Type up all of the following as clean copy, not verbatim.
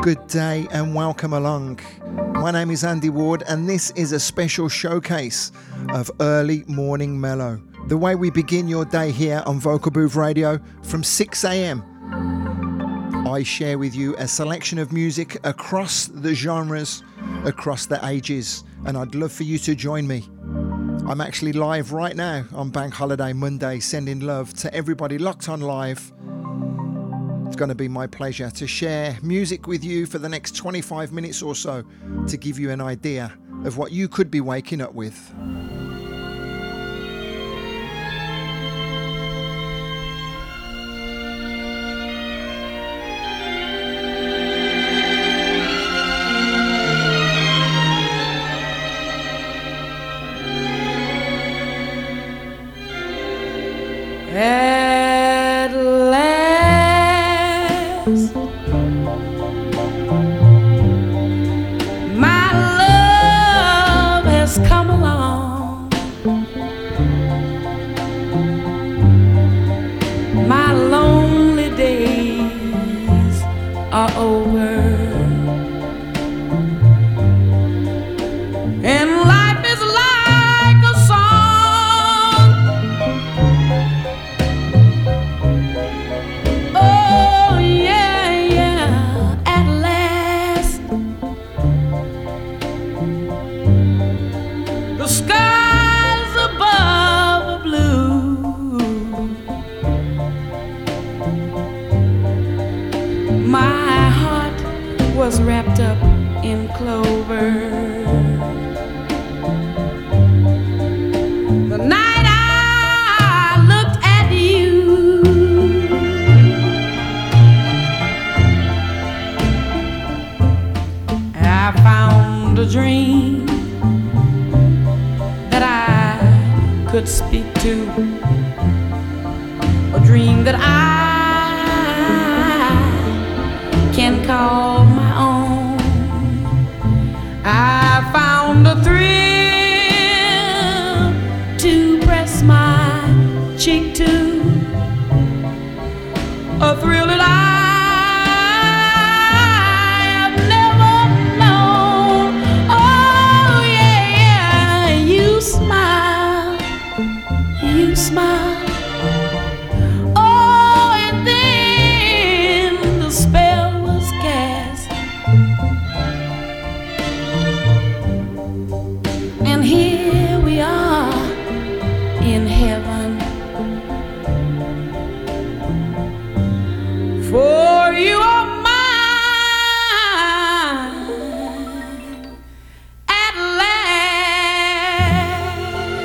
good day and welcome along. My name is Andy Ward and this is a special showcase of Early Morning Mellow. The way we begin your day here on Vocal Booth Radio from 6 a.m. I share with you a selection of music across the genres, across the ages, and I'd love for you to join me. I'm actually live right now on Bank Holiday Monday, sending love to everybody locked on live. It's going to be my pleasure to share music with you for the next 25 minutes or so to give you an idea of what you could be waking up with. At last, my love has come along. My lonely days are over, and life is like a song. Oh yeah, yeah, at last the skies above are blue. My heart was wrapped up in clover. The night I looked at you, I found a dream that I could speak to, a dream that I can call my own. I found a thrill to press my cheek to, a thrill that I have never known. Oh yeah, you smile, you smile. Oh, and then the spell was cast, and here we are in heaven. For you are mine at last.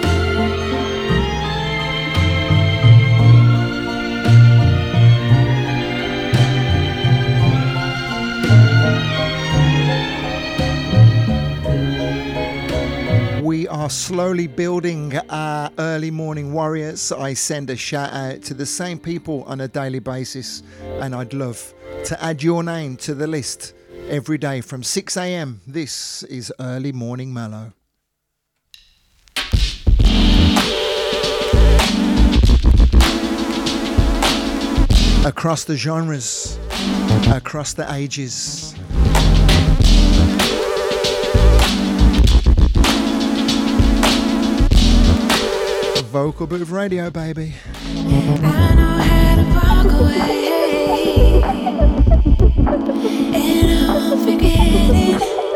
We are slowly building our early morning warriors. I send a shout out to the same people on a daily basis, and I'd love to add your name to the list every day from 6 a.m. This is Early Morning Mellow. Across the genres, across the ages. Vocal Booth Radio, baby. I know how to walk away, and I won't forget it.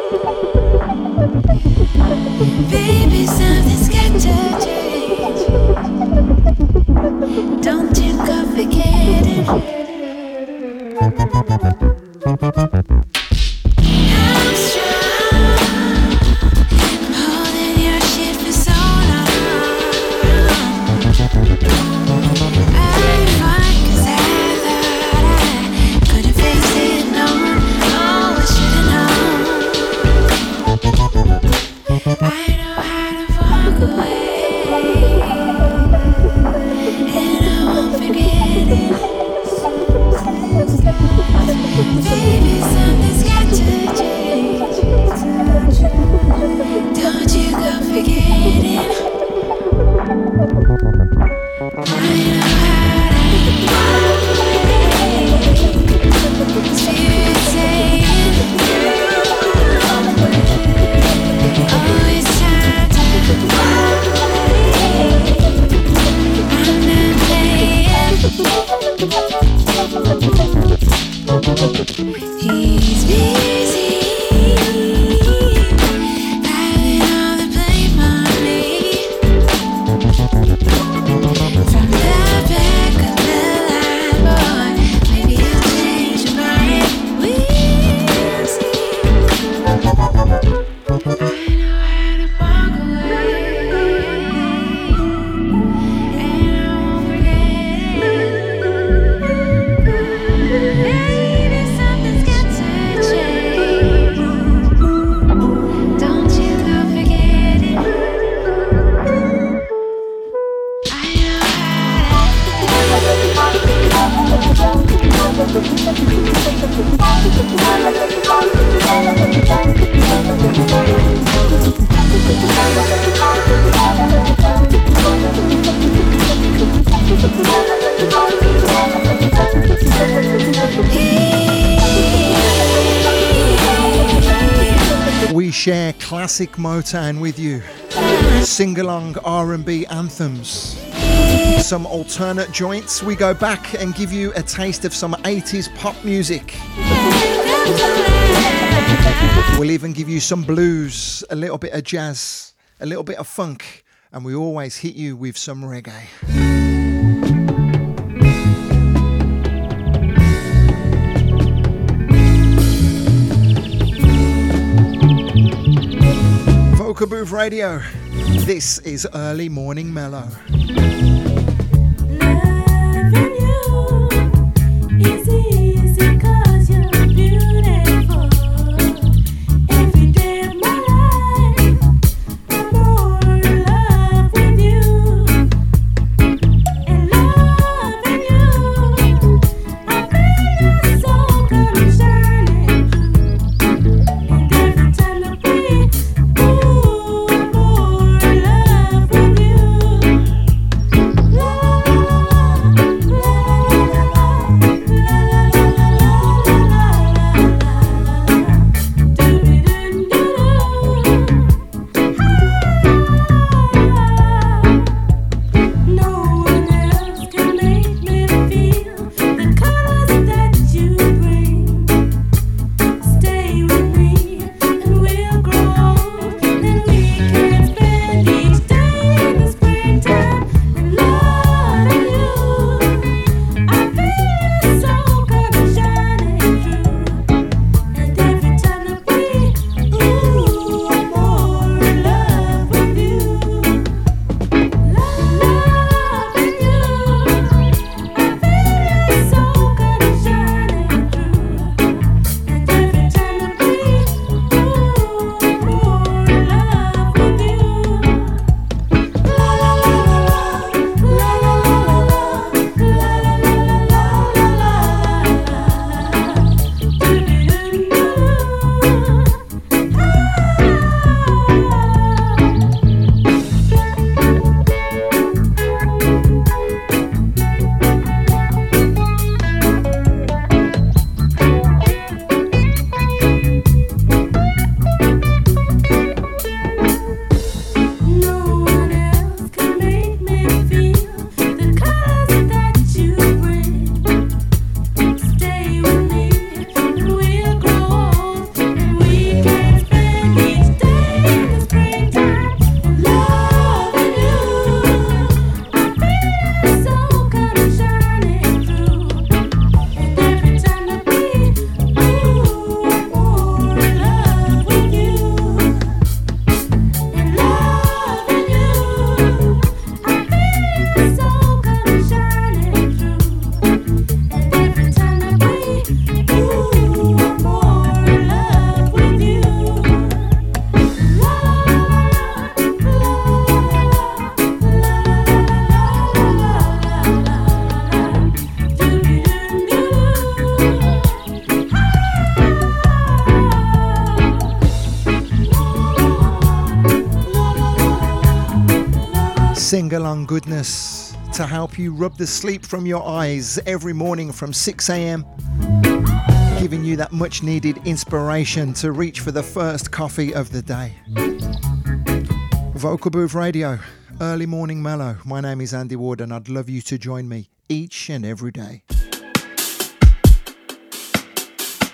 Baby, something's got to change. Don't you go forgetting. I'm strong, holding your shit for so long. I'm fine 'cause I thought I couldn't face it, no. Oh, I should've known. I know how to walk away, and I won't forget it. Baby, something's got to change. Don't you go forgetting. I know how to walk away. Spirit saying He's busy having all the blame on me. From the back of the line, boy, maybe I'll change your mind. We'll see. I know how to walk away, and I won't forget it. Maybe something's got to change. Don't you go forget it. I know We share classic Motown with you, sing-along R&B anthems, some alternate joints. We go back and give you a taste of some 80s pop music. We'll even give you some blues, a little bit of jazz, a little bit of funk, and we always hit you with some reggae. Vocal Booth Radio, this is Early Morning Mellow. loving you is easy 'cause you're beautiful. Every day of my life, I'm more in love with you. And loving you, I feel your soul come shining through. And every time that we, ooh, I'm more in love with you. La sing-along goodness to help you rub the sleep from your eyes every morning from 6 a.m. Giving you that much needed inspiration to reach for the first coffee of the day. Vocal Booth Radio, Early Morning Mellow. My name is Andy Ward and I'd love you to join me each and every day.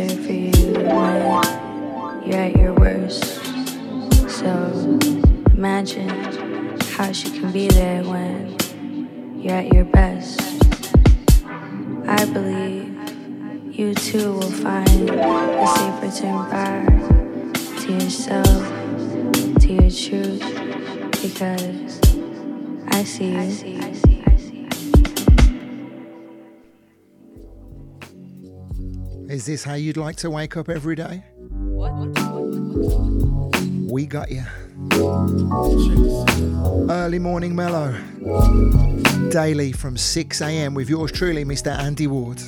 there for you when you're at your worst. So imagine how she can be there when you're at your best. I believe you too will find a safe return back to yourself, to your truth, because I see you. Is this how you'd like to wake up every day? We got you. Early morning mellow. Daily from 6 a.m. with yours truly, Mr. Andy Ward.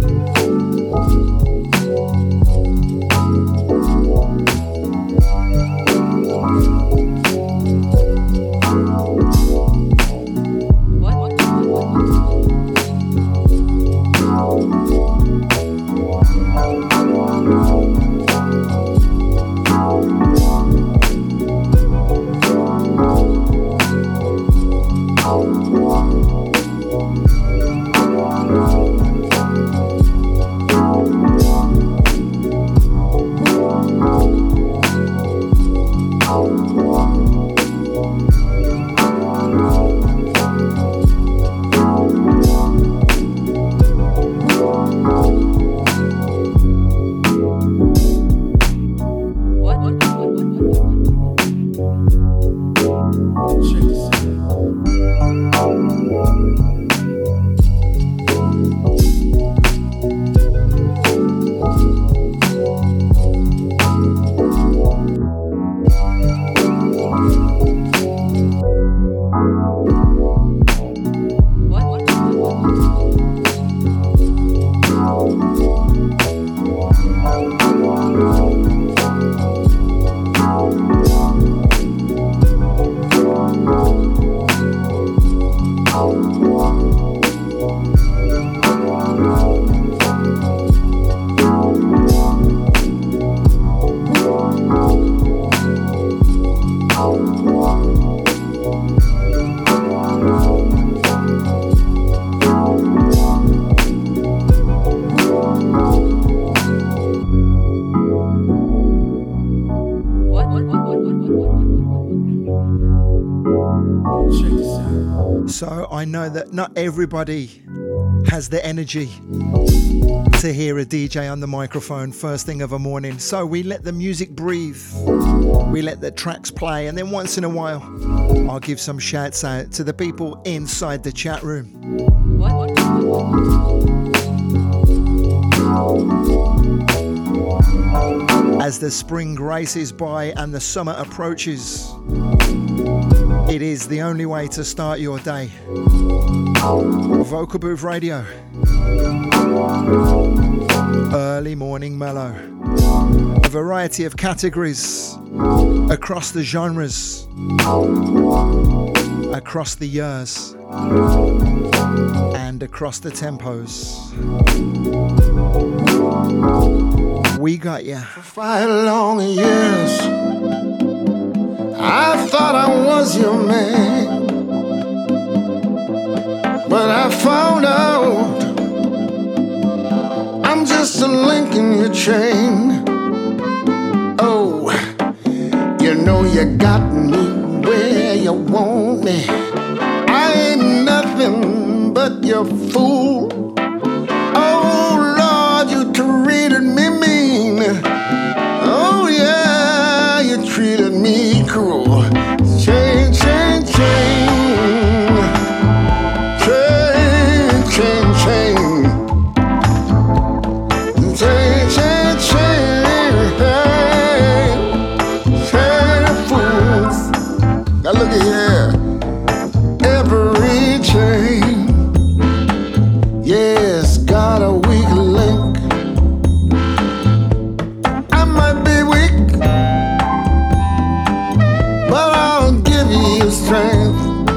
So I know that not everybody has the energy to hear a DJ on the microphone first thing of a morning. So we let the music breathe. We let the tracks play. And then once in a while, I'll give some shouts out to the people inside the chat room. As the spring races by and the summer approaches, it is the only way to start your day. Vocal Booth Radio. Early morning mellow. A variety of categories across the genres, across the years, and across the tempos. We got ya. For 5 long years, I thought I was your man, but I found out I'm just a link in your chain. Oh, you know you got me where you want me. I ain't nothing but your fool. Oh Lord, you treated me mean. Oh yeah, you treated me cruel. Chain, chain, chain. Chain, chain, chain. Chain, chain, chain. Chain of fools. Now look at here. Every chain, yes, got a weak link. I might be weak, but I'll give you strength.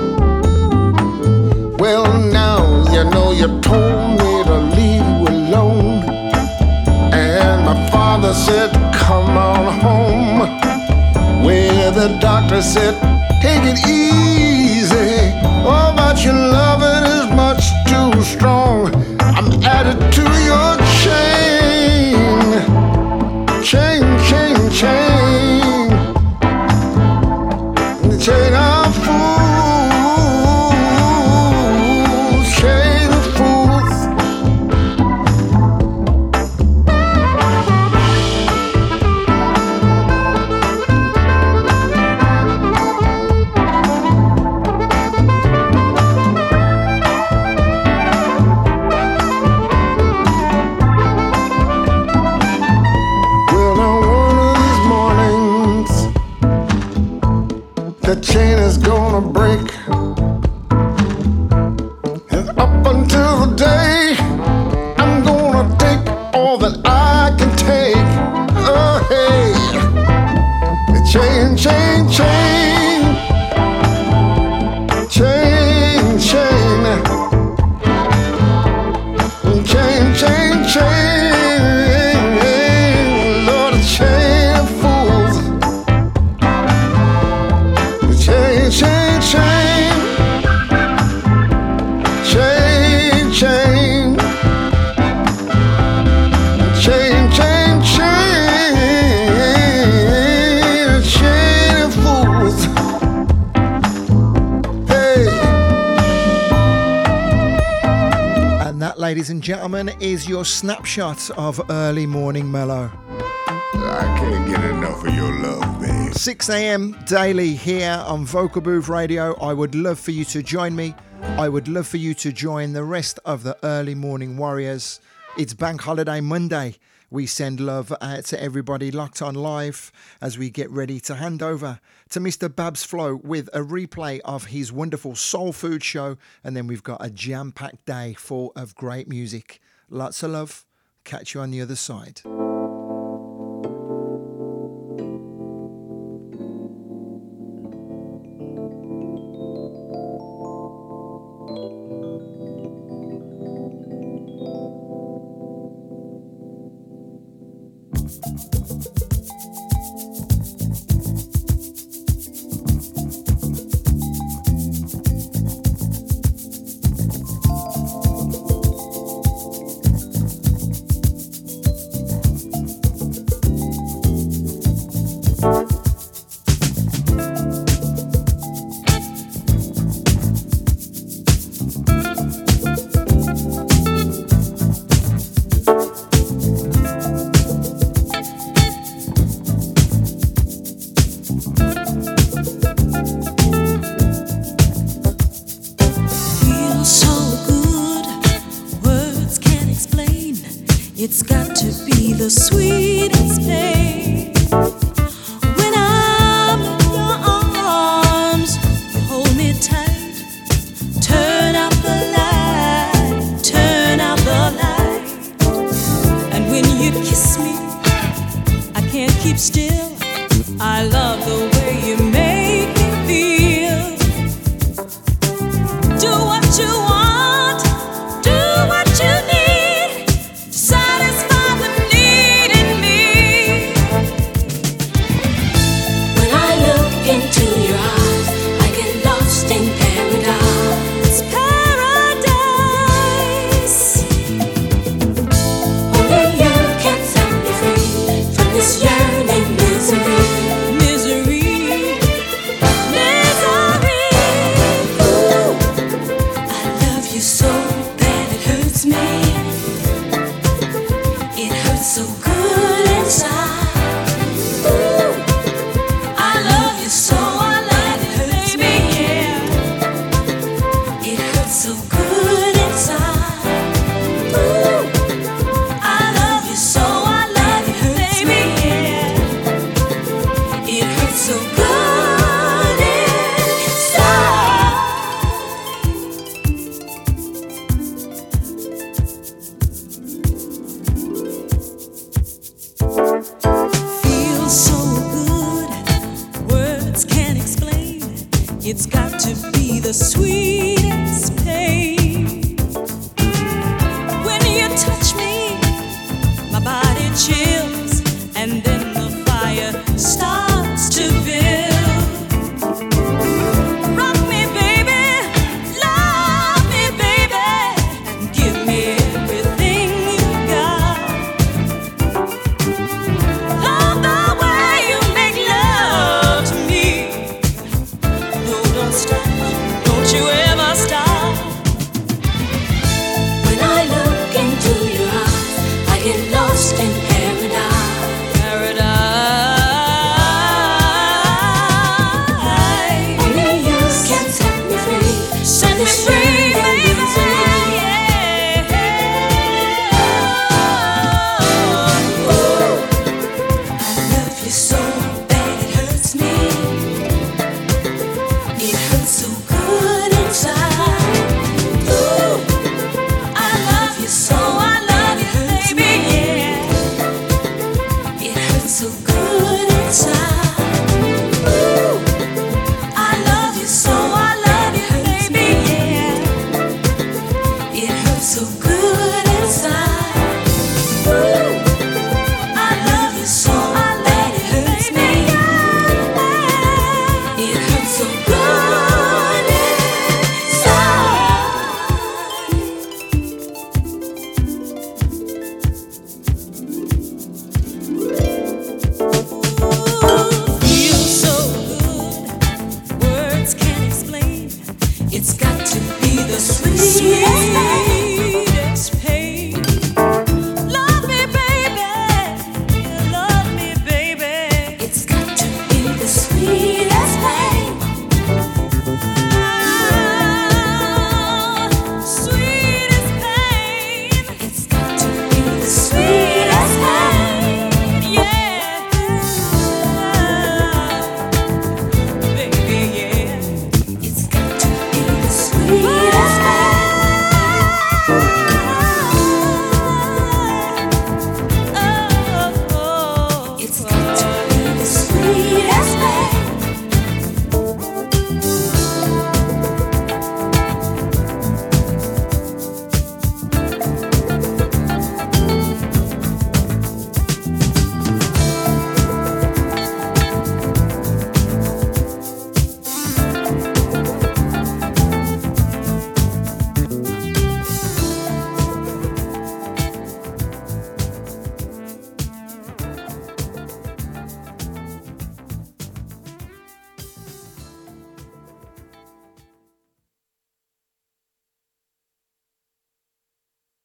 Well, now you know you told me to leave you alone, and my father said, come on home, where the doctor said, take it easy. Oh, but your loving is much too strong. I'm added to your chain. chain is gonna break. And up until the day I'm gonna take all that I can take. Oh hey, the chain, chain, chain, chain, chain, chain, chain, chain, Lord, the chain of fools. The chain, chain, chain, chain, chain, chain, chain, chain, chain of fools. Hey. And that, ladies and gentlemen, is your snapshot of Early Morning Mellow. I can't get enough of your love, babe. 6 a.m. daily here on Vocal Booth Radio. I would love for you to join me. I would love for you to join the rest of the Early Morning Warriors. It's Bank Holiday Monday. We send love out to everybody locked on live as we get ready to hand over to Mr. Babs Flow with a replay of his wonderful soul food show. And then we've got a jam-packed day full of great music. Lots of love. Catch you on the other side. It's got to be the sweetest pain. When I'm in your arms, you hold me tight. Turn out the light, turn out the light. And when you kiss me, I can't keep still. I love the way you make me feel. Do what you want, do what you need. It's got to be the sweet